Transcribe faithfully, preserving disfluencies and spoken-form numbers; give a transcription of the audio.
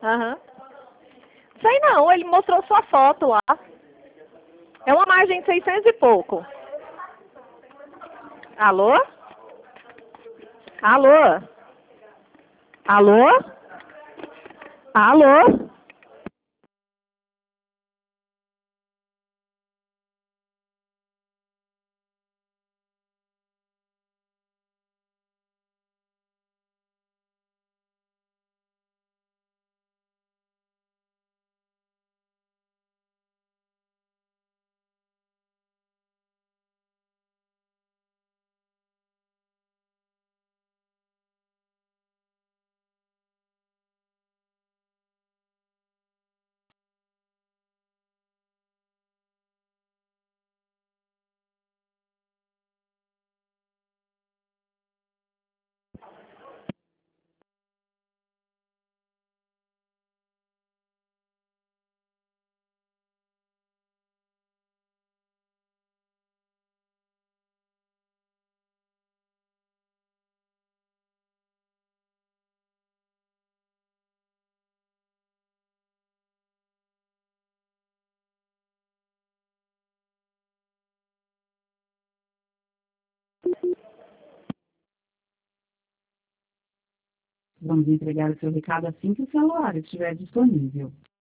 Aham. Sei não, ele mostrou sua foto lá. É uma margem de seiscentos e pouco. Alô? Alô? Alô? Alô? Vamos entregar o seu recado assim que o celular estiver disponível.